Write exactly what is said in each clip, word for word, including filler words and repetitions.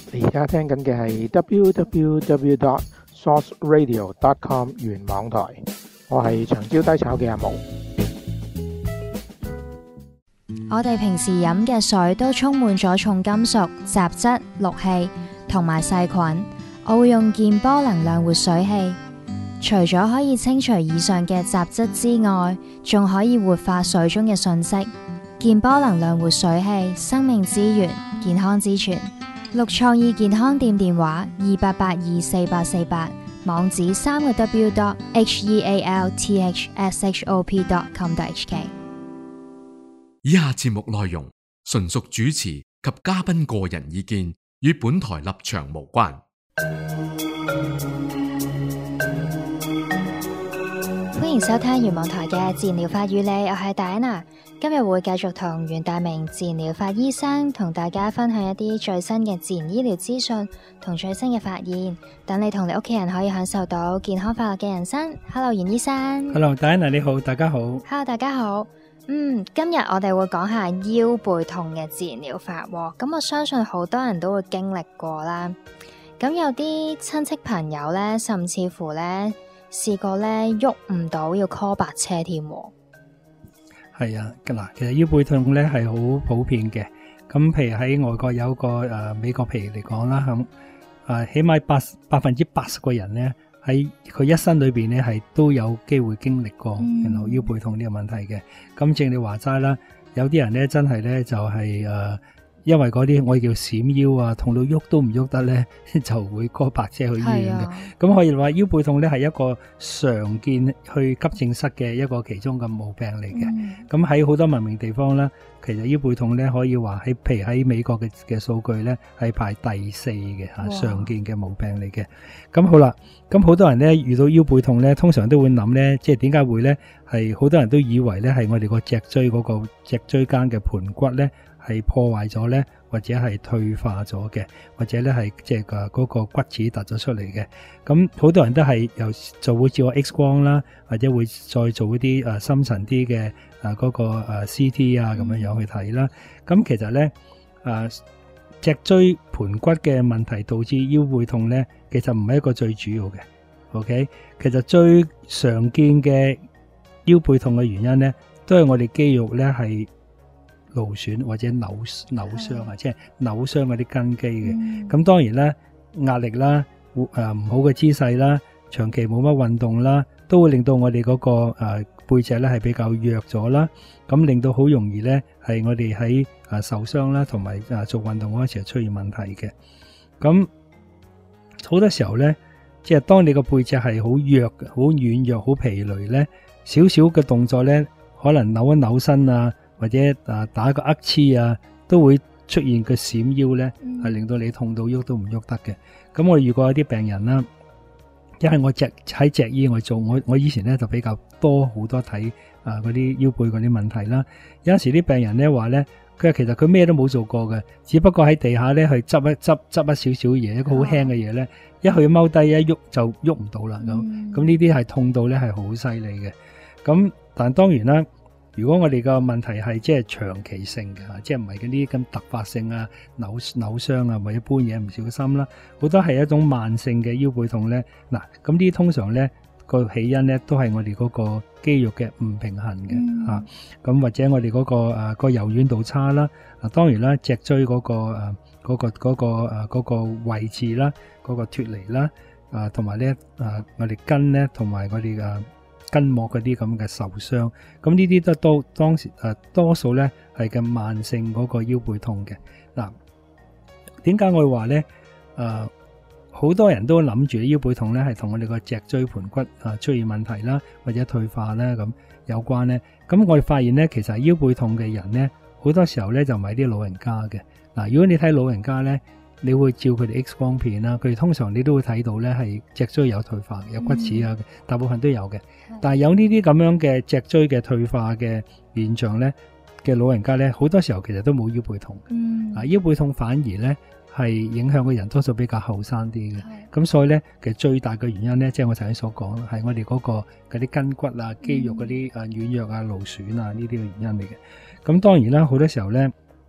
你而家聽緊嘅係 double-u double-u double-u dot source radio dot com 原網台，我係長招低炒嘅阿毛。 我哋平時飲嘅水都充滿咗重金屬、雜質、氯氣同埋細菌。我會用健波能量活水器，除咗可以清除以上嘅雜質之外，仲可以活化水中嘅訊息。健波能量活水器，生命之源，健康之泉。綠創意健康店電話二八八二四八四八，網址三個 w dot h e a l t h s h o p dot com dot h k。 以下節目內容純屬主持及嘉賓個人意見，與本台立場無關。 歡迎收聽原網台嘅自然療法與你，我係戴安娜。今日會繼續同袁大明自然療法醫生同大家分享一啲最新嘅自然醫療資訊同最新嘅發現，等你同你屋企人可以享受到健康快樂嘅人生。Hello， 袁醫生。 Hello， 戴安娜你好，大家好。 Hello， 大家好。嗯，今日我哋會講下腰背痛嘅自然療法。咁我相信好多人都會經歷過啦。咁有啲親戚朋友呢，甚至乎呢，試過呢喐唔到，要 call 白車添。 係啊，嗱，其實腰背痛咧係好普遍嘅。咁譬如喺外國有個誒、呃、美國譬如嚟講啦，咁誒、呃、起碼八百分之八十個人咧喺佢一生裏邊咧係都有機會經歷過然後腰背痛呢個問題嘅。咁正你話齋啦，有啲人咧真係咧就係、是、誒。呃因為嗰啲我哋叫閃腰啊，痛到喐都唔喐得咧，就會 call 白車去醫院嘅。咁、啊、可以話腰背痛咧係一個常見去急症室嘅一個其中嘅毛病嚟嘅。咁喺好多文明地方咧，其實腰背痛咧可以話喺譬如喺美國嘅嘅數據咧係排第四嘅吓常見嘅毛病嚟嘅。咁好啦，咁好多人咧遇到腰背痛咧，通常都會諗咧，即係點解會咧係好多人都以為咧係我哋個脊椎嗰個脊椎間嘅盤骨咧係破壞咗咧，或者係退化咗嘅，或者咧係即係個嗰個骨齒突咗出嚟嘅。咁好多人都係又就會照個 X 光啦，或者會再做一啲誒深層啲嘅誒嗰個誒 C T 啊咁樣樣去睇啦。咁其實咧誒脊椎盤骨嘅問題導致腰背痛咧，其實唔係一個最主要嘅。OK， 其實最常見嘅腰背痛嘅原因咧，都係我哋肌肉咧係勞損或者扭扭傷啊，即係扭傷嗰啲根基嘅。咁、嗯、當然啦，壓力啦，誒唔好嘅姿勢啦，長期冇乜運動啦，都會令到我哋嗰、嗰個誒、呃、背脊咧係比較弱咗啦。咁令到好容易咧係我哋喺誒受傷啦，同埋誒做運動嗰時候出現問題嘅。咁好多時候咧，即係當你個背脊係好弱、好軟弱、好疲累咧，少少嘅動作咧，可能扭一扭身啊，或者啊打個握黐啊，都會出現個閃腰咧，係、嗯、令到你痛到喐都唔喐得嘅。咁我遇過有啲病人啦，因為我脊喺脊醫我做，我我以前咧就比較多好多睇啊嗰啲腰背嗰啲問題啦。有陣時啲病人咧話咧，佢話其實佢咩都冇做過嘅，只不過喺地下咧去執一執執一少少嘢，一個好輕嘅嘢咧，一去踎低一喐就喐唔到啦。咁咁呢啲係痛到咧係好犀利嘅。咁但當然啦。如果我哋個問題係即係長期性嘅，即係唔係嗰啲咁突發性啊、扭扭傷啊，或者搬嘢唔小心啦，好多係一種慢性嘅腰背痛咧。嗱，咁呢通常咧個起因咧都係我哋嗰個肌肉嘅唔平衡嘅嚇，咁、嗯、或者我哋嗰、嗰個誒、啊嗰個柔軟度差啦。啊，當然啦，脊椎嗰、嗰個誒嗰、嗰個嗰、嗰個誒嗰個位置啦，嗰、嗰個脫離啦，啊同埋咧啊我哋筋咧同埋我哋嘅。筋膜嗰啲咁嘅受傷，咁呢啲都都當時誒多數咧係嘅慢性嗰個腰背痛嘅。嗱，點解我會話咧？誒，好多人都諗住腰背痛咧係同我哋個脊椎盤骨啊出現問題啦，或者退化啦咁有關咧。咁我哋發現咧，其實腰背痛嘅人咧，好多時候咧就唔係啲老人家嘅。嗱，如果你睇老人家咧，你會照佢哋 X 光片啦，佢哋通常你都會睇到咧係脊椎有退化，有骨齒啊，大部分都有嘅。但係有呢啲咁樣嘅脊椎嘅退化嘅現象咧嘅老人家咧，好多時候其實都冇腰背痛。嗯，啊腰背痛反而咧係影響嘅人多數比較後生啲嘅。咁所以咧，其實最大嘅原因咧，即係我頭先所講，係我哋嗰個嗰啲筋骨啊、肌肉嗰啲啊軟弱啊、勞損啊呢啲嘅原因嚟嘅。咁當然啦，好多時候咧。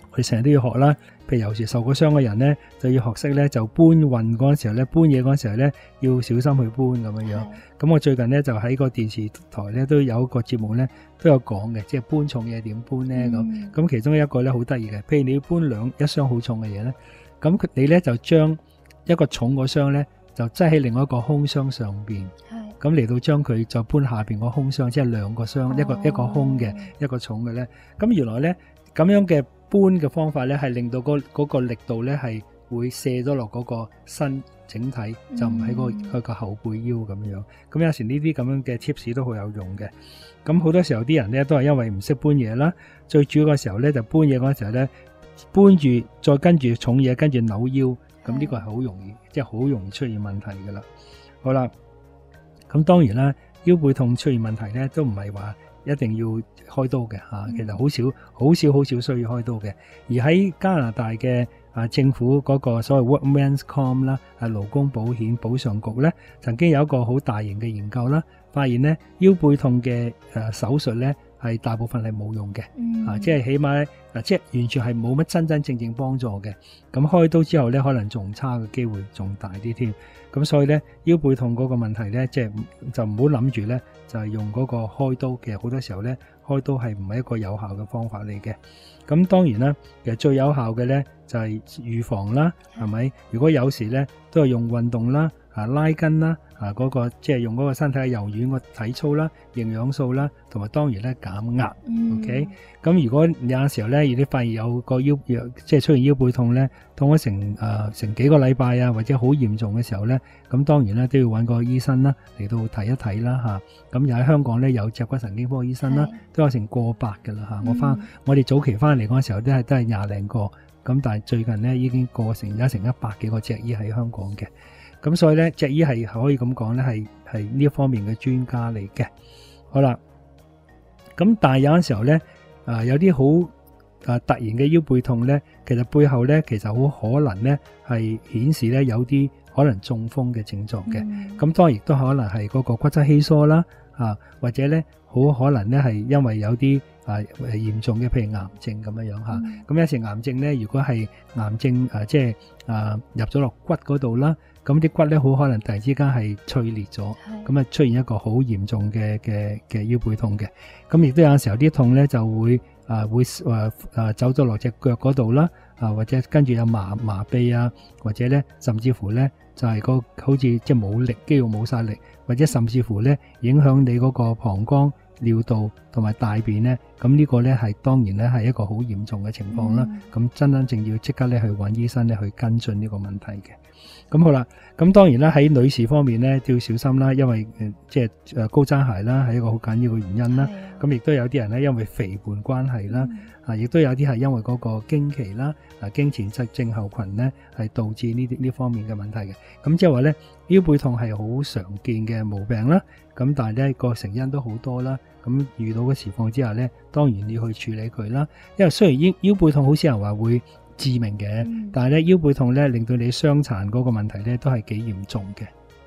我哋成日都要學啦。譬如有時受過傷嘅人咧，就要學識咧就搬運嗰陣時候咧，搬嘢嗰陣時候咧要小心去搬咁樣樣。咁我最近咧就喺個電視台咧都有一個節目咧都有講嘅，即係搬重嘢點搬咧咁。咁、嗯、其中一個咧好得意嘅，譬如你要搬兩一箱好重嘅嘢咧，咁佢你咧就將一個重個箱咧就擠喺另外一個空箱上邊。咁嚟到將佢就搬下邊個空箱，即係兩個箱，哦、一個一個空嘅，一個重嘅咧。咁原來咧咁樣嘅搬嘅方法咧，係令到嗰嗰個力度咧係會卸咗落嗰個身整體，嗯、就唔喺個嗰個後背腰咁樣。咁有時呢啲咁樣嘅 tips 都好有用嘅。咁好多時候啲人咧都係因為唔識搬嘢啦，最主要嘅時候咧就搬嘢嗰陣時候咧搬住再跟住重嘢跟住扭腰，咁呢個係好容易，即係好容易出現問題噶啦。好啦。咁當然啦，腰背痛出現問題咧，都唔係話一定要開刀嘅嚇，其實好少、好少、好少需要開刀嘅。而喺加拿大嘅啊政府嗰個所謂 Workman's Comp 啦，啊勞工保險補償局咧，曾經有一個好大型嘅研究啦，發現咧腰背痛嘅誒手術咧係大部分係冇用嘅，嗯、啊即係起碼啊即係完全係冇乜真真正正幫助嘅。咁開刀之後咧，可能仲差嘅機會仲大啲添。咁所以咧腰背痛嗰個問題咧，即係就唔好諗住咧，就係用嗰個開刀嘅。好多時候咧，開刀係唔係一個有效嘅方法嚟嘅。咁當然啦，其實最有效嘅咧就係預防啦，係咪？如果有時咧都係用運動啦，啊拉筋啦，啊嗰個即係用嗰個身體嘅柔軟個體操啦、營養素啦，同埋當然咧減壓。嗯、OK，咁如果有陣時候咧，如果你發現有個腰即係出現腰背痛咧，痛咗成誒、呃、成幾個禮拜啊，或者好嚴重嘅時候咧，咁當然咧都要揾個醫生啦嚟到睇一睇啦嚇。咁又喺香港咧有脊骨神經科醫生啦，都有成過百㗎啦嚇。我翻、嗯、我哋早期翻嚟嗰陣時候都係都係廿零個，咁但係最近咧已經過成而家成一百幾個脊醫喺香港嘅。咁所以咧，脊醫係可以咁講咧，係係呢一方面嘅專家嚟嘅。好啦，咁但係有陣時候咧，啊、呃、有啲好啊突然嘅腰背痛咧，其實背後咧其實好可能咧係顯示咧有啲可能中風嘅症狀嘅。咁、嗯、當然亦都可能係嗰個骨質稀疏啦，啊或者咧好可能咧係因為有啲啊嚴重嘅譬如癌症咁樣樣嚇。咁、嗯、有時癌症咧，如果係癌症啊即係啊入咗落骨嗰度啦。咁啲骨咧好可能突然之間係脆裂咗，咁啊出現一個好嚴重嘅嘅嘅腰背痛嘅。咁亦都有時候啲痛咧就會啊會啊啊走咗落隻腳嗰度啦，啊或者跟住有麻麻痹啊，或者咧甚至乎咧就係、是、個好似即係冇力，肌肉冇晒力，或者甚至乎咧影響你嗰個膀胱、尿道同埋大便咧，咁呢個咧係當然咧係一個好嚴重嘅情況啦。咁、嗯、真真正要即刻咧去揾醫生咧去跟進呢個問題嘅。咁好啦，咁當然啦喺女士方面咧都要小心啦，因為誒即係誒高踭鞋啦係一個好緊要嘅原因啦。咁亦都有啲人咧因為肥胖關係啦，啊亦都有啲係因為嗰個經期啦，啊經前症症候群咧係導致呢啲呢方面嘅問題嘅。咁即係話咧腰背痛係好常見嘅毛病啦。咁但係咧個成因都好多啦。咁遇到嘅情況之下咧，當然你要去處理佢啦。因為雖然腰腰背痛好少人話會致命嘅，嗯、但係咧腰背痛咧令到你傷殘嗰個問題咧都係幾嚴重嘅。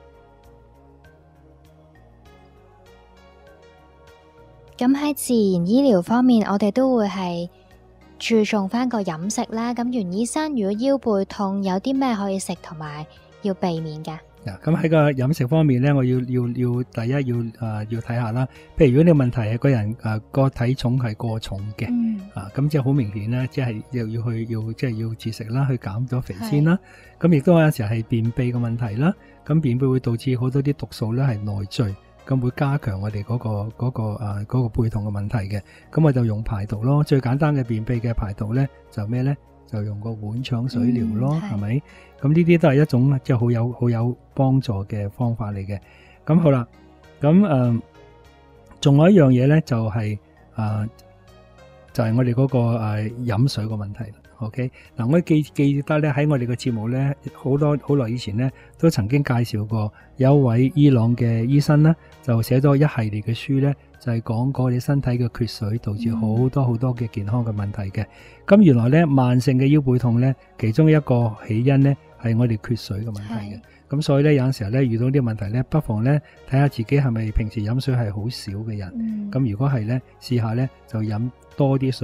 咁喺自然醫療方面，我哋都會係注重翻個飲食啦。咁袁醫生，如果腰背痛有啲咩可以食同埋要避免嘅？ 咁喺個飲食方面咧，我要要要第一要誒、呃、要睇下啦。譬如如果你問題係個人誒個、呃、體重係過重嘅，嗯、啊咁即係好明顯啦，即係要要去要即係要節食啦，去減咗肥先啦。咁亦都有時係便秘嘅問題啦。咁便秘會導致好多啲毒素咧係內聚，咁會加強我哋嗰、嗰個嗰、嗰個誒、呃嗰個背痛嘅問題嘅。咁我就用排毒咯。最簡單嘅便秘嘅排毒咧就咩咧？就用個碗腸水療咯，係咪、嗯？咁呢啲都係一種即係好有好有幫助嘅方法嚟嘅。咁好啦，咁誒，仲、呃、有一樣嘢咧，就係、是、誒、呃，就係、是、我哋嗰、那個誒飲、呃、水個問題。OK，嗱、呃，我記記得咧喺我哋嘅節目咧，好多好耐以前咧，都曾經介紹過有一位伊朗嘅醫生咧，就寫咗一系列嘅書咧。就係講過你身體嘅缺水導致好多好多嘅健康嘅問題嘅。咁、嗯、原來咧慢性嘅腰背痛咧，其中一個起因咧係我哋缺水嘅問題嘅。咁所以咧有陣時候咧遇到呢個問題咧，不妨咧睇下自己係咪平時飲水係好少嘅人。咁、嗯、如果係咧，試下咧就飲多啲水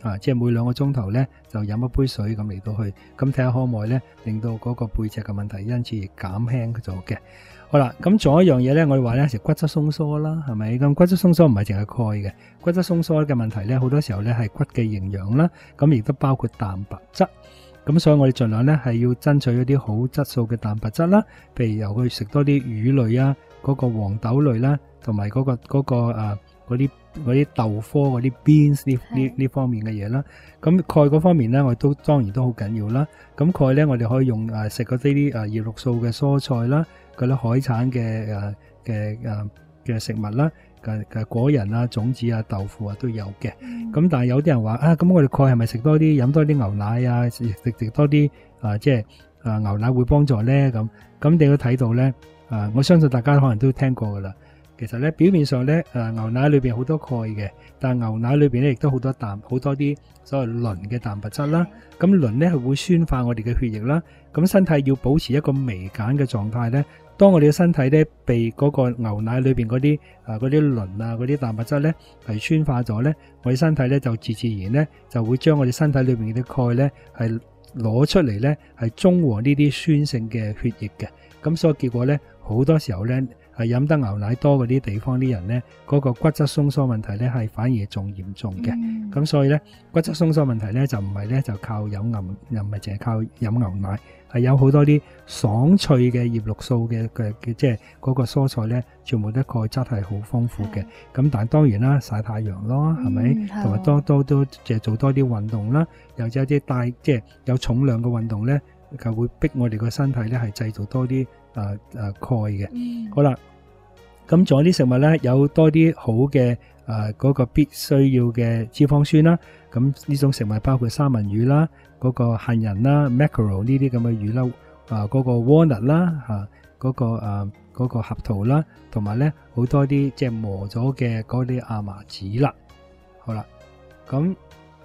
啊，即係每兩個鐘頭咧就飲一杯水咁嚟到去，咁睇下可唔可以咧令到嗰個背脊嘅問題因此而減輕咗嘅。好啦，咁仲有一樣嘢咧，我哋話咧，食骨質鬆疏啦，係咪？咁骨質鬆疏唔係淨係鈣嘅，骨質鬆疏嘅問題咧，好多時候咧係骨嘅營養啦，咁亦都包括蛋白質。咁所以我哋盡量咧係要爭取一啲好質素嘅蛋白質啦，譬如由去食多啲魚類啊，嗰個黃豆類啦，同埋嗰個嗰個誒嗰啲嗰啲豆科嗰啲 beans 呢呢呢方面嘅嘢啦。咁鈣嗰方面咧，我哋都當然都好緊要啦。咁鈣咧，我哋可以用誒食嗰啲啲誒葉綠素嘅蔬菜啦，嗰啲海產嘅誒嘅誒嘅食物啦，嘅嘅果仁啊、種子啊、豆腐啊都有嘅。咁、嗯、但係有啲人話啊，咁我哋鈣係咪食多啲飲多啲牛奶啊，食食多啲啊，即係啊牛奶會幫助咧？咁咁你都睇到咧啊，我相信大家可能都聽過噶啦。其實咧表面上咧誒牛奶裏邊好多鈣嘅，但係牛奶裏邊咧亦都好多氮好多啲所謂磷嘅蛋白質啦。咁磷咧係會酸化我哋嘅血液啦。咁身體要保持一個微鹼嘅狀態咧，當我哋嘅身體咧被嗰個牛奶裏邊嗰啲啊嗰啲磷啊嗰啲蛋白質咧係酸化咗咧，我哋身體咧就自自然咧就會將我哋身體裏邊嘅啲鈣咧係攞出嚟咧係中和呢啲酸性嘅血液嘅。咁所以結果咧好多時候咧係飲得牛奶多嗰啲地方啲人咧，嗰個骨質鬆疏問題咧係反而仲嚴重嘅。咁、嗯、所以咧骨質鬆疏問題咧就唔係咧就靠飲牛，又唔係淨係靠飲牛奶，係有好多啲爽脆嘅葉綠素嘅嘅嘅，即係嗰個蔬菜咧，全部都鈣質係好豐富嘅。咁但係當然啦，曬太陽咯，係咪？同埋多多都即係做多啲運動啦，又或者一啲帶即係有重量嘅運動咧，就會逼我哋個身體咧係製造多啲。誒誒鈣嘅，嗯、好啦，咁仲有啲食物咧，有多啲好嘅誒嗰個必須要嘅脂肪酸啦。咁呢種食物包括三文魚啦、嗰、嗰個杏仁啦、mackerel 呢啲咁嘅魚啦，啊、呃、嗰、嗰個 walnut 啦嚇，嗰、嗰個誒嗰、呃嗰個合桃啦，同埋咧好多啲即係磨咗嘅嗰啲亞麻籽啦。好啦，咁。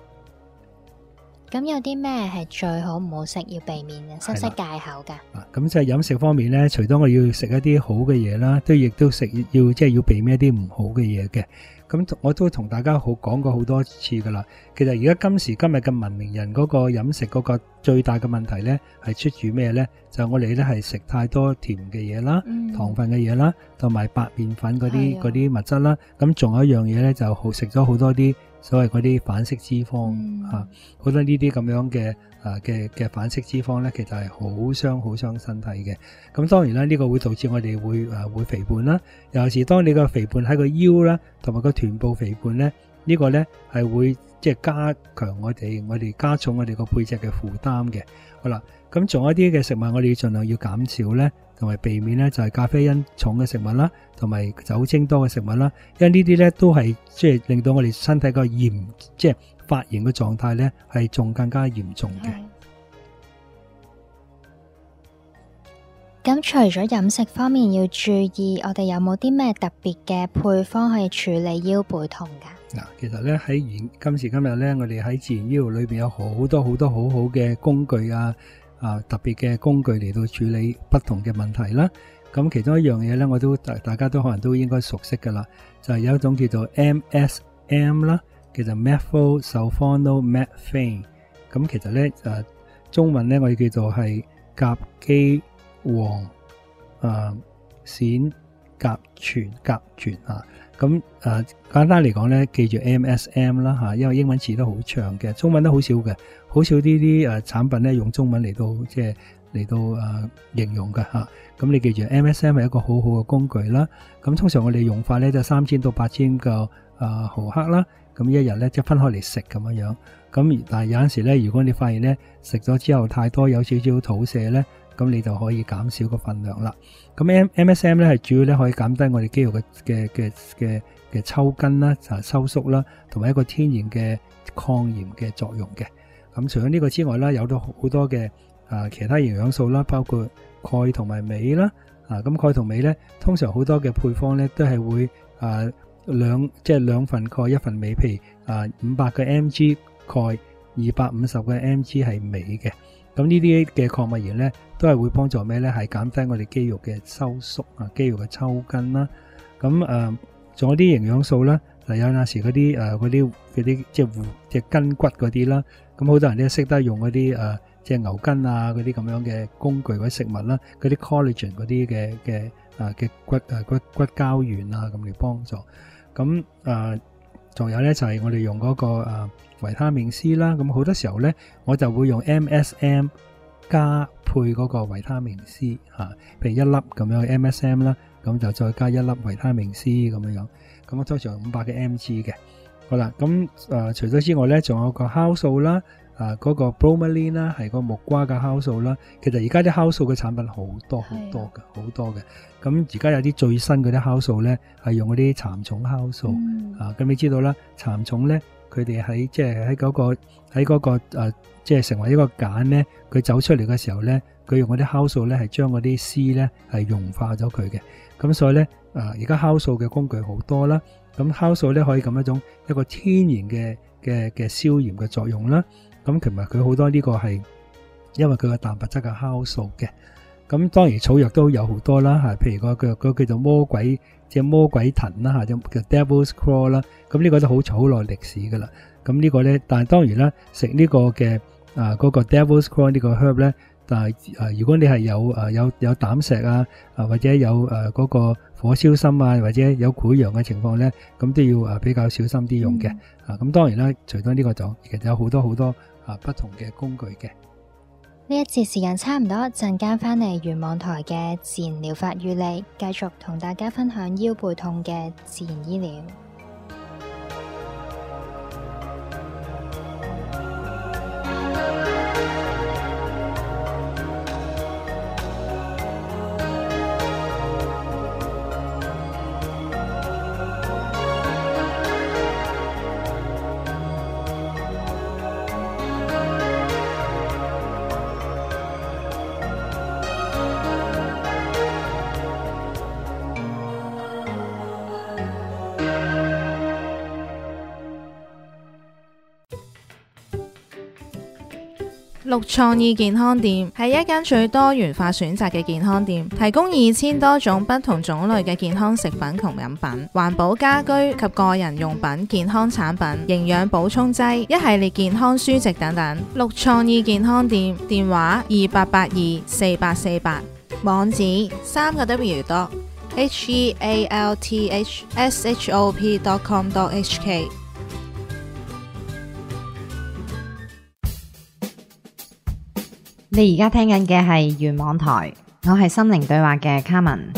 咁有啲咩係最好唔好食，要避免嘅，識唔識戒口噶？ 啊，咁就係飲食方面咧，除咗我要食一啲好嘅嘢啦，都亦都食要即係要避免一啲唔好嘅嘢嘅。咁我都同大家好講過好多次噶啦。其實而家今時今日嘅文明人嗰個飲食嗰個最大嘅問題咧，係出住咩咧？就係我哋咧係食太多甜嘅嘢啦、嗯、糖分嘅嘢啦，同埋白麵粉嗰啲嗰啲物質啦。咁仲有一樣嘢咧，就好食咗好多啲所謂嗰啲反式脂肪嚇，好、嗯、多呢啲咁樣嘅啊嘅嘅反式脂肪咧，其實係好傷好傷身體嘅。咁當然啦，呢、呢個會導致我哋會誒、啊、會肥胖啦。尤其是當你個肥胖喺個腰啦，同埋個臀部肥胖咧，呢個、呢個咧係會即係加強我哋我哋加重我哋個背脊嘅負擔嘅。好啦，咁仲有一啲嘅食物我哋要盡量要減少咧，同埋避免咧就係咖啡因重嘅食物啦，同埋酒精多嘅食物啦，因為呢啲咧都係即係令到我哋身體個炎即係發炎嘅狀態咧係仲更加嚴重嘅。 咁除咗飲食方面要注意，我哋有冇啲咩特別嘅配方可以處理腰背痛噶？ 嗱，其實咧喺現今時今日咧，我哋喺自然醫療裏邊有好多好多好好嘅工具啊，啊特別嘅工具嚟到處理不同嘅問題啦。咁其中一樣嘢咧，我都大大家都可能都應該熟悉噶啦，就係、是、有一種叫做 M S M 啦，叫做 methyl sulfonamelphane。咁其實咧誒、啊、中文咧我哋叫做係甲基黃啊鱔甲醛甲醛啊。咁誒、呃、簡單嚟講咧，記住 M S M 啦嚇，因為英文詞都好長嘅，中文都好少嘅，好少呢啲誒產品咧用中文嚟到即係嚟到誒、呃、形容嘅嚇。咁、啊、你記住 M S M 係一個好好嘅工具啦。咁通常我哋用法咧就三千到八千個誒毫克啦。咁一日咧即係分開嚟食咁樣樣。咁但係有陣時咧，如果你發現咧食咗之後太多有少少肚瀉咧，咁你就可以減少個份量啦。咁 M M S M 咧係主要咧可以減低我哋肌肉嘅嘅嘅嘅嘅抽筋啦、啊收縮啦，同埋一個天然嘅抗炎嘅作用嘅。咁除咗呢個之外啦，有咗好多嘅啊其他營養素啦，包括鈣同埋鎂啦。啊咁鈣同鎂咧，通常好多嘅配方咧都係會啊兩即係兩份鈣一份鎂，譬如啊五百個 mg 鈣，二百五十個 mg 係鎂嘅。咁呢啲嘅礦物鹽咧，都係會幫助咩咧？係減低我哋肌肉嘅收縮啊，肌肉嘅抽筋啦。咁誒，仲有啲營養素啦， 嗱有陣時嗰啲誒嗰啲嗰啲即係護即係筋骨嗰啲啦，咁好多人都識得用嗰啲誒即係牛筋啊嗰啲咁樣嘅工具或者食物啦，嗰啲 collagen 嗰啲嘅嘅誒嘅骨誒骨骨膠原啊咁嚟幫助。咁誒仲有咧就係我哋用嗰個誒維他命 C 啦，咁好多時候咧我就會用 M S M 加配嗰個維他命 C 嚇，譬如一粒咁樣 M S M 啦，咁就再加一粒維他命 C 咁樣樣，咁我通常五百嘅 mg 嘅。好啦，咁誒、呃、除咗之外咧，仲有個酵素啦，啊嗰、那個 bromelain 啦，係個木瓜嘅酵素啦。其實而家啲酵素嘅產品好多好多嘅，好多嘅。咁而家有啲最新嗰啲酵素咧，係用嗰啲蠶蟲酵素、嗯、啊。咁你知道啦，蠶蟲咧，佢哋喺即係喺嗰個喺嗰、那個即係、呃就是、成為一個繭咧，佢走出嚟嘅時候咧，佢用嗰啲酵素咧係將嗰啲絲咧係溶化咗佢嘅。咁所以咧，啊而家酵素嘅工具好多啦。咁酵素咧可以咁一種一個天然嘅嘅嘅消炎嘅作用啦。咁其實佢好多呢個係因為佢個蛋白質嘅酵素嘅。咁當然草藥都有好多啦，嚇，譬如個個個叫做魔鬼即係魔鬼藤啦，嚇，叫 Devil's Claw 啦。咁呢個都好好耐歷史噶啦。咁呢個咧，但係當然啦，食呢個嘅啊嗰個 Devil's Claw 呢個 herb 咧。但係誒，如果你係有誒有有膽石啊，啊或者有誒嗰個火燒心啊，或者有潰瘍嘅情況咧，咁都要誒比較小心啲用嘅。啊，咁當然啦，除咗呢個就其實有好多好多啊不同嘅工具嘅。 呢一節時間差唔多，陣間翻嚟原網台嘅自然療法與你，繼續同大家分享腰背痛嘅自然醫療。 綠創意健康店係一間最多元化選擇嘅健康店，提供二千多種不同種類嘅健康食品同飲品、環保家居及個人用品、健康產品、營養補充劑、一系列健康書籍等等。綠創意健康店電話二八八二四八四八，網址三個 W dot H E A L T H S H O P dot com dot H K。 你而家聽緊嘅係原網台，我係心靈對話嘅卡文。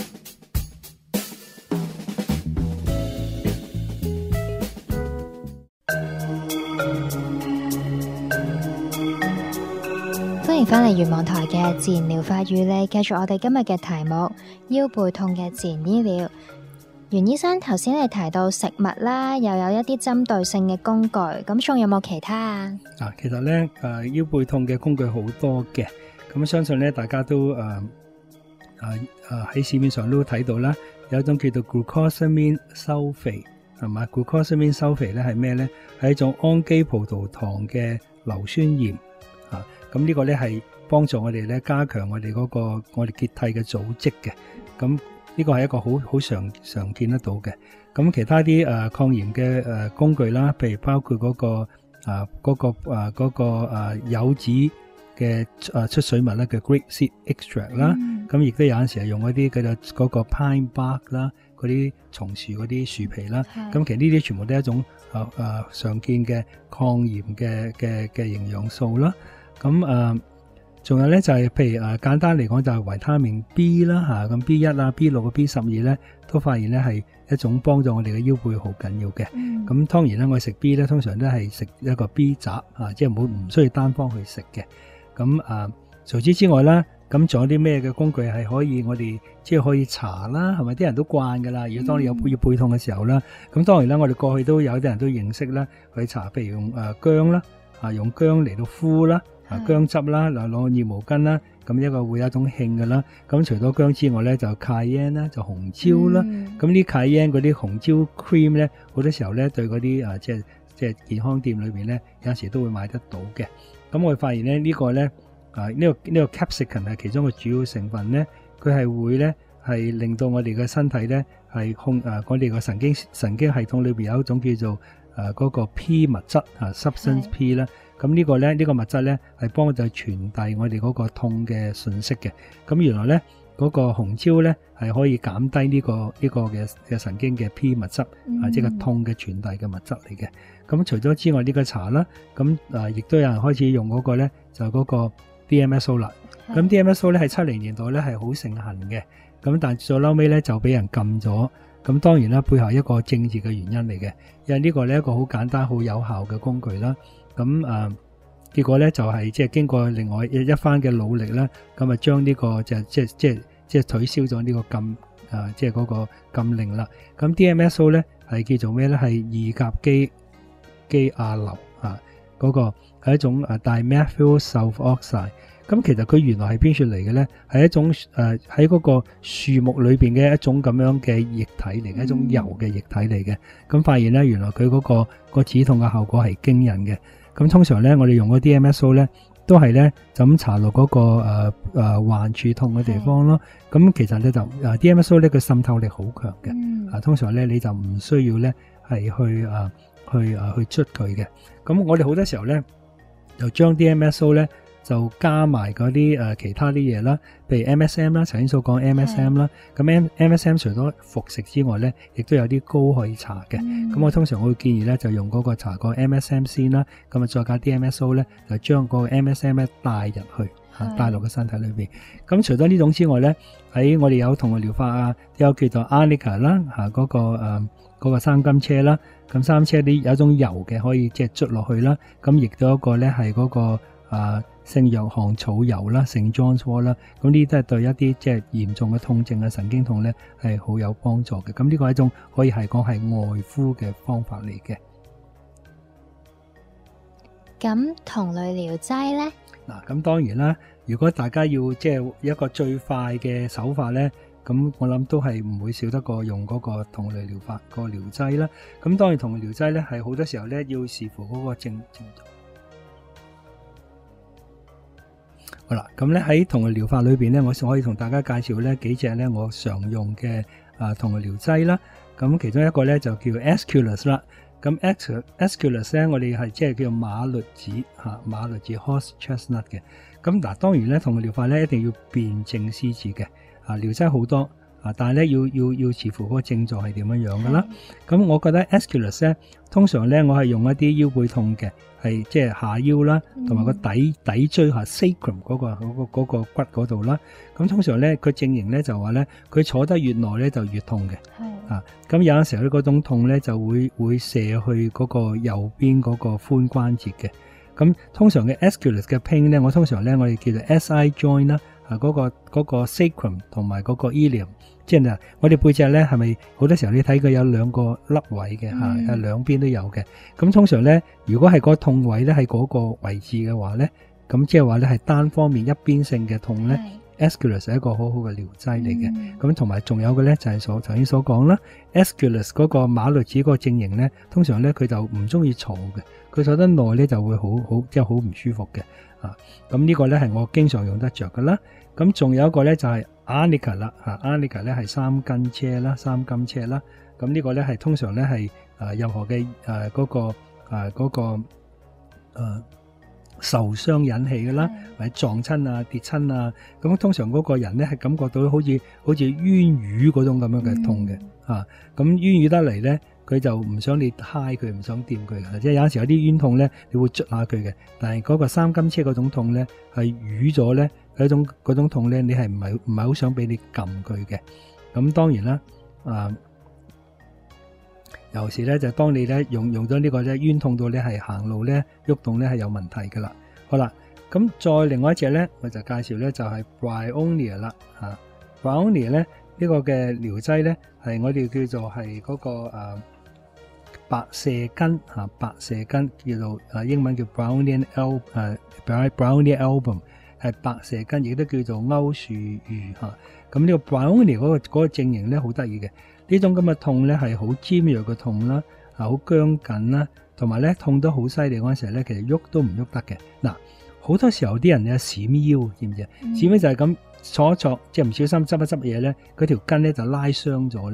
歡迎翻嚟原網台嘅自然療法與你，繼續我哋今日嘅題目腰背痛嘅自然醫療。袁醫生，頭先你提到食物啦，又有一啲針對性嘅工具，咁仲有冇其他啊？ 啊，其實咧，誒腰背痛嘅工具好多嘅，咁相信咧大家都誒誒誒喺市面上都睇到啦，有一種叫做 glucosamine 收肥，係嘛 ？glucosamine 收肥咧係咩咧？係一種氨基葡萄糖嘅硫酸鹽啊，咁呢個咧係幫助我哋咧加強我哋嗰個我哋結締嘅組織嘅，咁。呢個係一個好好常常見得到嘅，咁其他啲誒、呃、抗炎嘅誒、呃、工具啦，譬如包括嗰、那個啊嗰、那個啊嗰、那個啊柚子嘅誒出水物咧嘅 grape seed extract 啦，咁亦都有陣時係用嗰啲叫做嗰個 pine bark 啦，嗰啲松樹嗰啲樹皮啦，咁其實呢啲全部都係一種啊啊常見嘅抗炎嘅嘅嘅營養素啦，咁誒。仲有咧就係、是、譬如誒、呃、簡單嚟講就係維他命 B 啦嚇，咁 B 一啊 B 六啊 B 十二咧都發現咧係一種幫助我哋嘅腰背好緊要嘅。咁、嗯、當然啦，我食 B 咧通常都係食一個 B 雜啊，即係冇唔需要單方去食嘅。咁啊，除此之外啦，咁仲有啲咩嘅工具係可以我哋即係可以搽啦，係咪啲人都慣噶啦？如果當你有腰背痛嘅時候啦，咁、嗯、當然啦，我哋過去都有啲人都認識啦，去搽，譬如用誒薑啦，啊用薑嚟到敷啦。啊薑汁啦，嗱攞熱毛巾啦，咁一個會有一種興嘅啦。咁除咗薑之外咧，就 cayenne 啦，就紅椒啦。咁啲 cayenne 嗰啲紅椒 cream 咧，好多時候咧對嗰啲啊即係即係健康店裏邊咧，有陣時都會買得到嘅。咁我哋發現咧呢個咧啊呢個呢個 capsicum 係其中嘅主要成分咧，佢係會咧係令到我哋嘅身體咧係控誒、呃、我哋個神經神經系統裏邊有一種叫做誒嗰、呃那個 P 物質啊 substance P 啦。咁呢個咧呢、這個物質咧係幫我哋傳遞我哋嗰個痛嘅訊息嘅。咁原來咧嗰、那個紅椒咧係可以減低呢、這個呢、這個嘅嘅神經嘅 P 物質、嗯、啊，即係個痛嘅傳遞嘅物質嚟嘅。咁除咗之外，呢、這個茶啦，咁誒亦都有人開始用嗰個咧就嗰個 D M S O 啦。咁 D M S O 咧喺七零年代咧係好盛行嘅。咁但係最後尾咧就俾人禁咗。咁當然啦，背後一個政治嘅原因嚟嘅，因為呢個咧一個好簡單、好有效嘅工具啦。咁誒、呃，結果咧就係即係經過另外一一番嘅努力咧，咁啊將呢個就即係即係即係取消咗呢個禁啊，即係嗰個禁令啦。咁 D M S O 咧係叫做咩咧？係二甲基基亞硫啊，嗰、那個係一種誒 dimethyl sulfoxide。咁其實佢原來係邊處嚟嘅咧？係一種誒喺嗰個樹木裏邊嘅一種咁樣嘅液體嚟嘅，一種油嘅液體嚟嘅。咁發現咧，原來佢嗰、那個、那個止痛嘅效果係驚人嘅。咁通常咧，我哋用嗰 D M S O 咧，都係咧就咁搽落嗰個誒誒患處痛嘅地方咯。咁其實咧就誒 D M S O 咧，佢滲透力好強嘅。嗯、啊，通常咧你就唔需要咧係去誒、啊、去誒、啊、去捽佢嘅。咁我哋好多時候咧就將 D M S O 咧就加埋嗰啲誒其他啲嘢啦，譬如 M S M 啦，頭先所講 M S M 啦。咁 M M S M 除咗服食之外咧，亦都有啲膏可以搽嘅。咁、嗯、我通常我會建議咧，就用嗰個搽個 M S M 先啦，咁啊再加 D M S O 咧，就將嗰個 M S M 咧帶入去，嚇帶落個身體裏邊。咁除咗呢種之外咧，喺我哋有同類療法啊，有叫做 Arnica 啦，嚇、那、嗰個誒嗰、呃那個生甘車啦。咁生甘車啲有一種油嘅，可以即係捽落去啦。咁亦都有一個咧係嗰個啊聖約翰草油啦，聖 John's Wort 啦，咁呢啲都係對一啲即係嚴重嘅痛症啊、神經痛咧係好有幫助嘅。咁呢個係一種可以係講係外敷嘅方法嚟嘅。 咁同類療劑咧？ 嗱，咁當然啦，如果大家要即係一個最快嘅手法咧，咁我諗都係唔會少得過用嗰個同類療法、個療劑啦。咁當然同類療劑咧係好多時候咧要視乎嗰個症症狀。好啦，咁咧喺同類療法裏邊咧，我可以同大家介紹咧幾隻咧我常用嘅啊同類療劑啦。咁其中一個咧就叫 Aesculus 啦。咁 Aesculus 咧，我哋係即係叫馬栗子嚇，馬栗子 horse chestnut 嘅。咁嗱，當然咧同類療法咧一定要辨證施治嘅。啊，療劑好多啊，但係咧要要要視乎嗰個症狀係點樣樣噶啦。咁我覺得 Aesculus 咧，通常咧我係用一啲腰背痛嘅。係即係下腰啦，同埋個底底椎下 sacrum 嗰個嗰個嗰個骨嗰度啦。咁通常咧，佢證型咧就話咧，佢坐得越耐咧就越痛嘅。係啊，咁有陣時候咧嗰種痛咧就會會射去嗰個右邊嗰個髖關節嘅。咁通常嘅 Aesculus 嘅 pain 咧，我通常咧我哋叫做 S I joint 啦，啊嗰個嗰個 sacrum 同埋嗰個 ilium。即係我哋背脊咧，係咪好多時候你睇佢有兩個凹位嘅嚇，係、嗯、兩邊都有嘅。咁通常咧，如果係個痛位咧喺嗰個位置嘅話咧，咁即係話咧係單方面一邊性嘅痛咧 Aesculus 係一個好好嘅療劑嚟嘅。咁同埋仲有嘅咧就係所頭先所講啦 Aesculus 嗰個馬栗子嗰個症型咧，通常咧佢就唔中意坐嘅，佢坐得耐咧就會好好即係好唔舒服嘅。啊，咁呢個咧係我經常用得着㗎啦。咁仲有一個咧就係 Arnica 啦，嚇 Arnica 咧係三根車啦，三根車啦。咁呢個咧係通常咧係誒任何嘅誒嗰個誒嗰個誒受傷引起嘅啦，或者撞親啊、跌親啊，咁通常嗰個人咧係感覺到好似好似冤魚嗰種咁樣嘅痛嘅，嚇咁冤魚得嚟咧，佢就唔想你揩佢，唔想掂佢嘅，即係有陣時有啲冤痛咧，你會捽下佢嘅，但係嗰個三根車嗰種痛咧係瘀咗咧。嗰種嗰種痛咧，你係唔係唔係好想俾你撳佢嘅？咁當然啦，啊，尤其是咧就當你咧用用咗呢個咧冤痛到咧係行路咧喐動咧係有問題噶啦。好啦，咁再另外一隻咧，我就介紹咧就係 Bryonia 啦，嚇 Bryonia 咧呢個嘅療劑咧係我哋叫做係嗰個誒白蛇根嚇，白蛇根叫做誒英文叫 Bryonia album 誒 Bryonia album。係白蛇根，亦都叫做歐樹魚嚇。咁呢個 Bryonia 嗰個嗰個症型咧，好得意嘅。呢種咁嘅痛咧，係好尖鋭嘅痛啦，啊好僵緊啦，同埋咧痛得好犀利嗰陣時咧，其實喐都唔喐得嘅。嗱，好多時候啲人咧閃腰，知唔知啊？閃腰就係咁坐一坐，即係唔小心執一執嘢咧，嗰條筋咧就拉傷咗咧，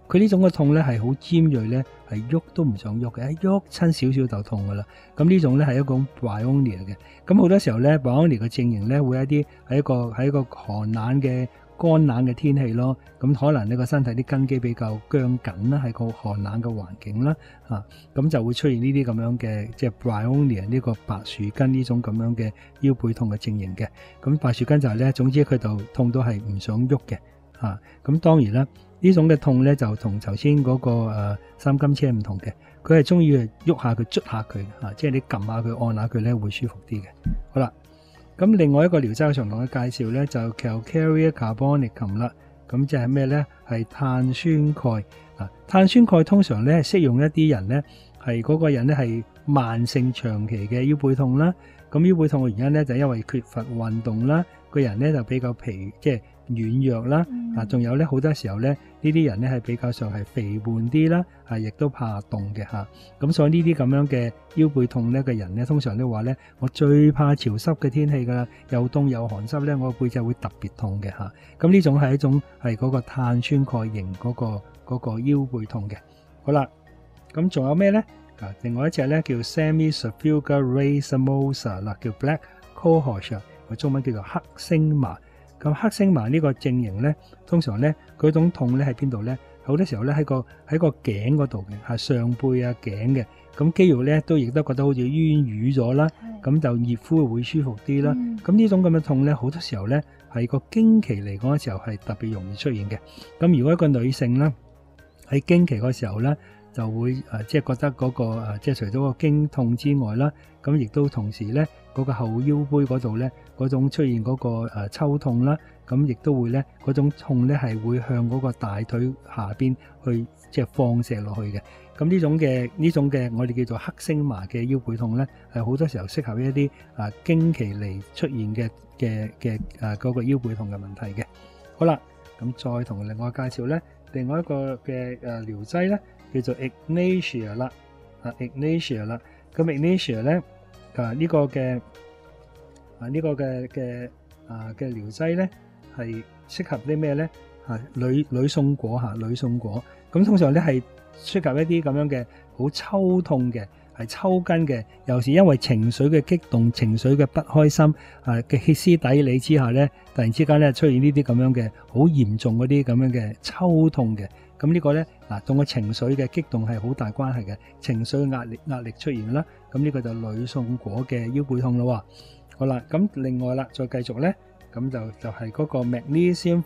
佢呢種嘅痛咧係好尖鋭咧，係喐都唔想喐嘅，一喐親少少就痛噶啦。咁呢種咧係一種 bryonia 嘅。咁好多時候咧 bryonia 嘅症型咧會一啲喺一個喺一個寒冷嘅乾冷嘅天氣咯。咁可能你個身體啲根基比較僵緊啦，喺個寒冷嘅環境啦，啊咁就會出現呢啲咁樣嘅即係 bryonia 呢個白樹根呢種咁樣嘅腰背痛嘅症型嘅。咁白樹根就係咧，總之佢就痛到係唔想喐嘅。啊，咁當然啦，呢種嘅痛咧就同頭先嗰個誒、呃、三金車唔同嘅，佢係中意去喐下佢、捽下佢，啊，即係你撳下佢、按下佢咧會舒服啲嘅。好啦，咁另外一個療劑常同嘅介紹咧就 Calcareous Carbonicum 啦，咁即係咩咧？係碳酸鈣啊，碳酸鈣通常咧適用一啲人咧係嗰個人咧係慢性長期嘅腰背痛啦。咁腰背痛嘅原因咧就係因為缺乏運動啦，個人咧就比較疲即係軟弱啦，啊，仲有咧好多時候咧呢啲人咧係比較上係肥胖啲啦，啊，亦都怕凍嘅嚇。咁所以呢啲咁樣嘅腰背痛咧嘅人咧，通常都話咧，我最怕潮濕嘅天氣㗎啦，又凍又寒濕咧，我背脊會特別痛嘅嚇。咁呢種係一種係嗰個碳酸鈣型嗰個嗰個腰背痛嘅。好啦，咁仲有咩咧？啊，另外一隻咧叫 Semisubcutaneous Racemosa 啦，叫 Black Cohosh， 個中文叫做黑星麻。咁黑星麻呢個症型咧，通常咧嗰種痛咧喺邊度咧？好多時候咧喺個喺個頸嗰度嘅，係上背啊頸嘅。咁肌肉咧都亦都覺得好似冤瘀咗啦，咁就熱敷會舒服啲啦。咁呢種咁嘅痛咧，好多時候咧係個經期嚟講嘅時候係特別容易出現嘅。咁如果一個女性咧喺經期嗰時候咧，就會誒、呃、即係覺得嗰、那個、呃、即係除咗個經痛之外啦，咁亦都同時咧嗰、那個後腰背嗰度咧嗰種出現嗰、那個、呃、抽痛啦，咁亦都會咧嗰種痛咧係會向嗰個大腿下邊去即係放射落去嘅。咁呢種嘅呢種嘅我哋叫做黑星麻嘅腰背痛咧，係好多時候適合一啲啊經期嚟出現嘅嘅嘅誒嗰個腰背痛嘅問題嘅。好啦，咁再同另外介紹咧，另外一個嘅誒療劑咧。叫做 Ignatia 啦，啊 Ignatia 啦，咁 Ignatia 咧啊呢個嘅啊呢個嘅嘅啊嘅療劑咧係適合啲咩咧？啊女女松果嚇，女松果咁通常咧係適合一啲咁樣嘅好抽痛嘅，係抽筋嘅，有時因為情緒嘅激動、情緒嘅不開心啊嘅歇斯底里之下咧，突然之間咧出現呢啲咁樣嘅好嚴重嗰啲咁樣嘅抽痛嘅。咁呢個咧嗱，同個情緒嘅激動係好大關係嘅，情緒壓力壓力出現啦。咁呢個就女宋果嘅腰背痛咯。好啦，咁另外啦，再繼續咧，咁就就係嗰個 magnesium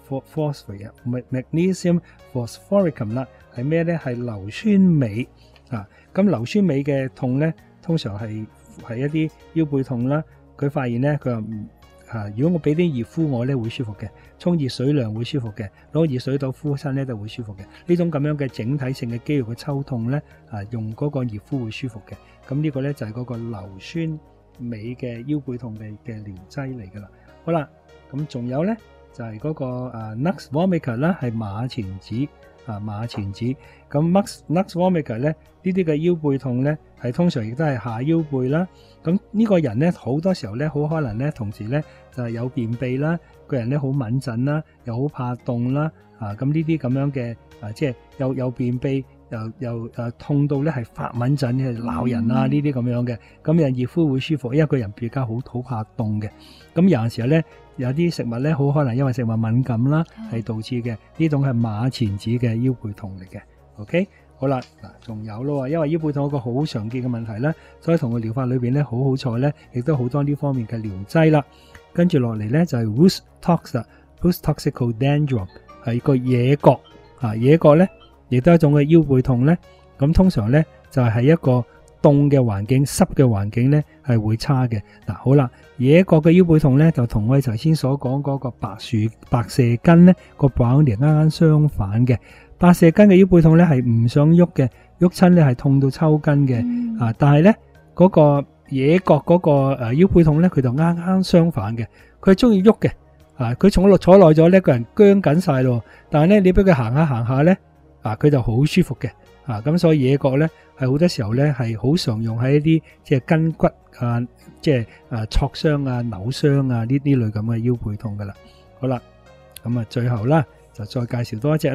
phosphorus，magnesium phosphoricum 啦，係咩咧？係硫酸鎂啊。咁硫酸鎂嘅痛咧，通常係係一啲腰背痛啦。佢發現咧，佢話唔啊，如果我俾啲熱敷我咧，會舒服嘅。沖熱水涼會舒服嘅，攞熱水袋敷身咧就會舒服嘅。呢種咁樣嘅整體性嘅肌肉嘅抽痛咧，啊用嗰個熱敷會舒服嘅。咁呢個咧就係嗰個硫酸鎂嘅腰背痛嘅嘅療劑嚟噶啦。好啦，咁仲有咧就係嗰個啊 Nux vomica 啦，係馬錢子啊馬錢子。咁 Nux Nux vomica 咧呢啲嘅腰背痛咧係通常亦都係下腰背啦。咁呢個人咧好多時候咧好可能咧同時咧就係有便秘啦。個人咧好敏感啦，又好怕凍啦，啊咁呢啲咁樣嘅啊，即係又有便秘，又又誒痛到咧係發敏感，係鬧人啊呢啲咁樣嘅，咁人熱敷會舒服，因為個人比較好好怕凍嘅。咁有陣時候咧有啲食物咧好可能因為食物敏感啦，係導致嘅呢種係馬錢子嘅腰背痛嚟嘅。OK， 好啦，嗱仲有咯，因為腰背痛一個好常見嘅問題咧，所以同個療法裏邊咧好好彩咧，亦都好多呢方面嘅療劑啦。跟住落嚟咧就係 Rhus tox Rhus toxicodendron 係個野葛啊，野葛咧亦都係一種嘅腰背痛咧。咁通常咧就係喺一個凍嘅環境、濕嘅環境咧係會差嘅。嗱好啦，野葛嘅腰背痛咧就同我哋頭先所講嗰個白樹白蛇根咧個病連啱啱相反嘅。白蛇根嘅腰背痛咧係唔想喐嘅，喐親咧係痛到抽筋嘅、嗯、啊！但係咧嗰個野葛嗰個誒腰背痛咧，佢就啱啱相反嘅，佢係中意喐嘅，啊佢坐落坐耐咗咧，個人僵緊晒咯。但係咧，你俾佢行下行下咧，啊佢就好舒服嘅，啊咁所以野葛咧係好多時候咧係好常用喺一啲即係筋骨啊，即係誒挫傷啊、扭傷啊呢呢類咁嘅腰背痛噶啦。好啦，咁啊最後啦就再介紹多一隻啦，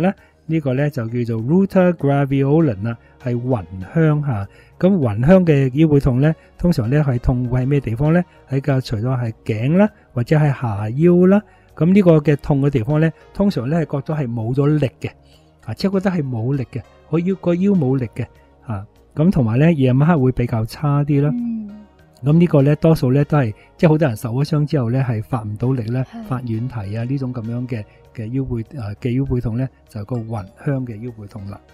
呢個咧就叫做 Ruter Graveolens 啦，係暈香嚇。咁暈香嘅腰背痛咧，通常咧係痛會喺咩地方咧？喺個除咗係頸啦，或者係下腰啦。咁呢個嘅痛嘅地方咧，通常咧係覺得係冇咗力嘅，啊，即係覺得係冇力嘅，個腰個腰冇力嘅，嚇。咁同埋咧夜晚黑會比較差啲啦。咁呢個咧多數咧都係即係好多人受咗傷之後咧係發唔到力咧，發軟蹄啊呢種咁樣嘅嘅腰背誒嘅腰背痛咧，就係個暈香嘅腰背痛啦。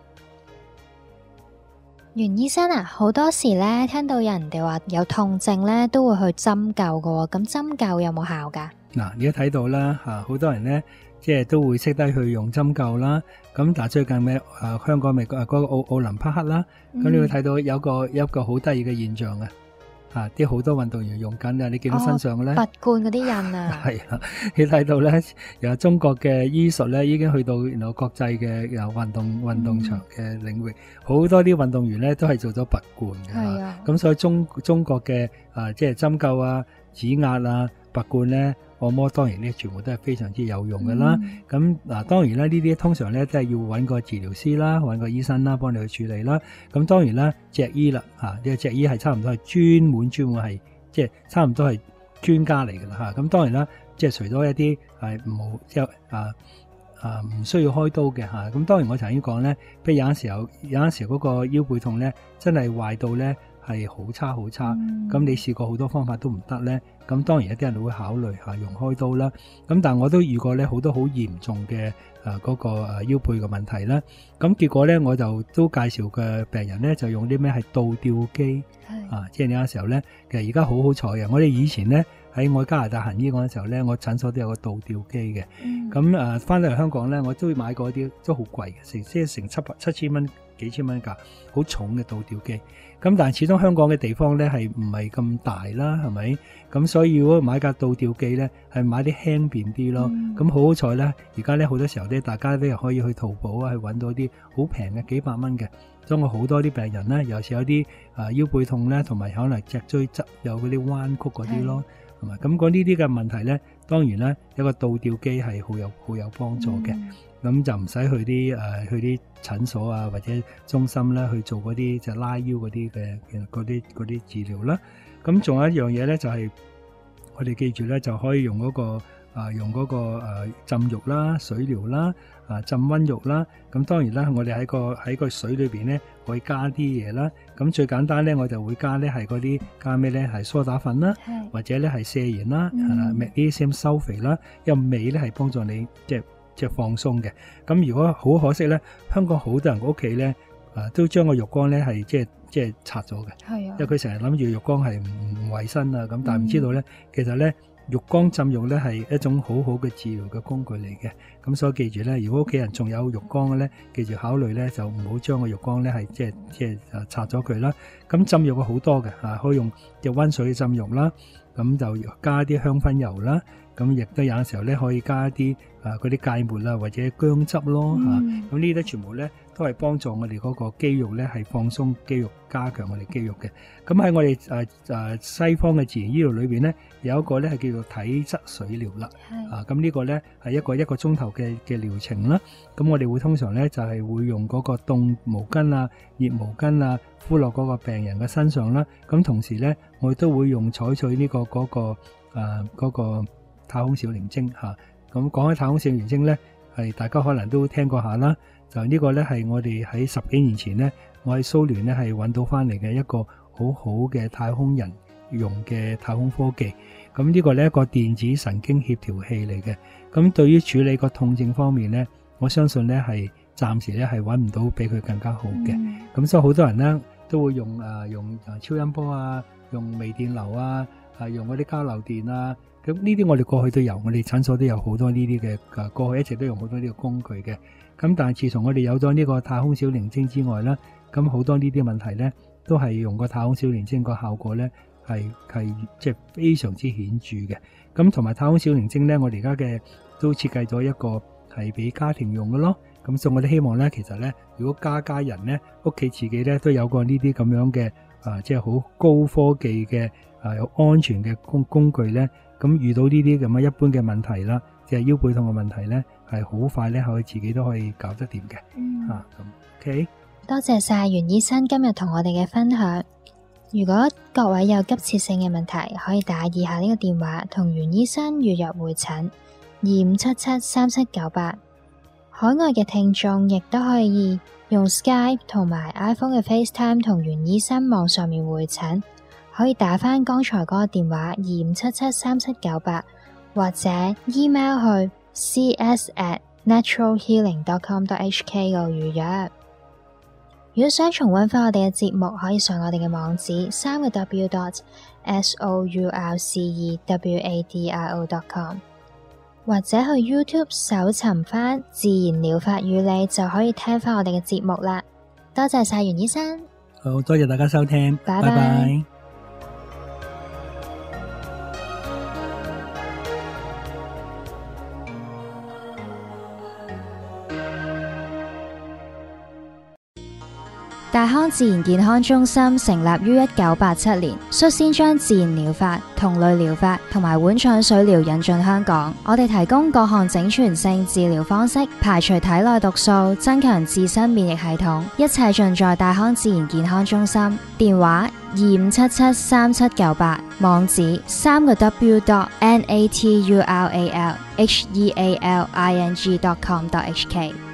袁醫生啊，好多時咧聽到有人哋話有痛症咧，都會去針灸㗎喎。咁針灸有冇效㗎？嗱， 而家睇到啦嚇，好多人咧即係都會識得去用針灸啦。咁但係最近咩誒香港咪嗰個奧奧林匹克啦，咁你會睇到有個有一個好得意嘅現象啊！啊！啲好多運動員用緊啊，你見到身上嘅咧， 拔罐嗰啲印啊， 係啊，你睇到咧，由中國嘅醫術咧已經去到然後國際嘅由運動運動場嘅領域，好、嗯、多啲運動員咧都係做咗拔罐嘅，係啊，咁所以中中國嘅啊即係針灸啊、指壓啊、拔罐咧。按摩當然呢全部都係非常之有用嘅啦。咁嗱、嗯啊，當然啦，呢啲通常咧都係要揾個治療師啦，揾個醫生啦，幫你去處理啦。咁當然啦，脊醫啦，嚇、啊，呢個脊醫係差唔多係專門專門係即係差唔多係專家嚟㗎啦嚇。咁、啊、當然啦，即係除咗一啲係冇即係啊啊唔需要開刀嘅嚇。咁、啊、當然我曾經講咧，譬如有陣時候有陣時嗰個腰背痛咧，真係壞到咧係好差好差。咁、嗯、你試過好多方法都唔得咧。咁當然一啲人都會考慮下用開刀啦。咁但係我都遇過咧好多好嚴重嘅誒嗰個誒腰背嘅問題啦。咁結果咧我就都介紹嘅病人咧就用啲咩係倒吊機啊，即係有陣時候咧其實而家好好彩嘅。我哋以前咧喺我加拿大行醫嗰陣時候咧，我診所都有個倒吊機嘅。咁誒翻到嚟香港咧，我都會買過啲都好貴嘅，成即係成七百七千蚊幾千蚊價，好重嘅倒吊機。咁但係始終香港嘅地方咧係唔係咁大啦，係咪？咁所以如果買架倒吊機咧，係買啲輕便啲咯。咁、嗯、好好彩咧，而家咧好多時候咧，大家都可以去淘寶啊，去揾到啲好平嘅幾百蚊嘅。所以我好多啲病人咧，尤其是有啲啊腰背痛咧，同埋可能脊椎側有嗰啲彎曲嗰啲咯，係咪？咁講呢啲嘅問題咧，當然咧有個倒吊機係好有好有幫助嘅。咁、嗯、就唔使去啲誒、呃、去啲診所啊或者中心咧去做嗰啲就拉腰嗰啲嘅嗰啲嗰啲治療啦。咁仲有一樣嘢咧，就係、是、我哋記住咧，就可以用嗰、那個啊、呃，用嗰、那個、呃、浸浴啦、水療啦、啊浸溫浴啦。咁當然啦，我哋喺個喺個水裏邊咧，可以加啲嘢啦。咁最簡單咧，我就會加咧係嗰啲加咩咧，係蘇打粉啦，或者咧係瀉鹽啦，係啦 magnesium sulfate 啦，因為味咧係幫助你即係即係放鬆嘅。咁如果好可惜咧，香港好多人屋企咧啊，都將個浴缸咧係即係。即係拆咗嘅，係啊，因為佢成日諗住浴缸係唔唔衞生啊，咁但係唔知道咧，其實咧浴缸浸浴咧係一種好好嘅治療嘅工具嚟嘅。咁所以記住咧，如果屋企人仲有浴缸嘅咧，記住考慮咧就唔好將個浴缸咧係即係即係誒拆咗佢啦。咁浸浴嘅好多嘅嚇，可以用嘅溫水浸浴啦，咁就加啲香薰油啦，咁亦都有陣時候咧可以加啲誒嗰啲芥末啦或者薑汁咯嚇。咁、嗯啊、呢啲全部咧都係幫助我哋嗰個肌肉咧係放鬆肌肉，加強我哋肌肉嘅。咁喺我哋誒誒西方嘅自然醫療裏邊咧，有一個咧係叫做體質水療啦。啊，咁呢個咧係一個一個鐘頭嘅嘅療程啦。咁我哋會通常咧就係、是、會用嗰個凍毛巾啊、熱毛巾啊敷落嗰個病人嘅身上啦。咁同時咧，我哋都會用採取呢、這個嗰、那個誒嗰、呃那個太空小靈精嚇。咁講起太空小靈精咧，係大家可能都聽過下啦。就呢個咧係我哋喺十幾年前咧，我喺蘇聯咧係揾到翻嚟嘅一個好好嘅太空人用嘅太空科技。咁呢個咧一個電子神經協調器嚟嘅。咁對於處理個痛症方面咧，我相信咧係暫時咧係揾唔到比佢更加好嘅。咁、嗯、所以好多人咧都會用誒、啊、用超音波啊，用微電流啊，啊用嗰啲交流電啊。咁呢啲我哋過去都有，我哋診所都有好多呢啲嘅，誒過去一直都用好多呢個工具嘅。咁但係自從我哋有咗呢個太空小靈精之外咧，咁好多呢啲問題咧都係用個太空小靈精個效果咧係係即係非常之顯著嘅。咁同埋太空小靈精咧，我哋而家嘅都設計咗一個係俾家庭用嘅咯。咁所以我哋希望咧，其實咧，如果家家人咧屋企自己咧都有個呢啲咁樣嘅啊，即係好高科技嘅啊有安全嘅工工具咧。咁遇到呢啲咁嘅一般嘅問題啦，即係腰背痛嘅問題咧，係係好快咧，可以自己都可以搞得掂嘅。 嗯、 啊咁 OK， 多謝晒袁醫生今日同我哋嘅分享。如果各位有急切性嘅問題，可以打以下呢個電話同袁醫生預約會診，二五七七三七九八。海外嘅聽眾亦都可以用 Skype 同埋 iPhone 嘅 FaceTime 同袁醫生網上面會診，可以打返剛才嗰個電話二五七七三七九八，或者 email 去 c s at natural healing dot com dot h k 度預約。如果想重溫返我哋嘅節目，可以上我哋嘅網址三個 w dot s o u r c e w a d r o dot com， 或者去 YouTube 搜尋返自然療法與你，就可以聽返我哋嘅節目啦。多謝晒袁醫生， 好多謝大家收聽， 拜拜。 拜拜。 大康自然健康中心成立於一九八七年，率先將自然療法、同類療法同埋碗腸水療引進香港。我哋提供各項整全性治療方式，排除體內毒素，增強自身免疫系統，一切盡在大康自然健康中心。電話二五七七三七九八，網址三個 w dot n a t u r a l h e a l i n g dot com dot h k。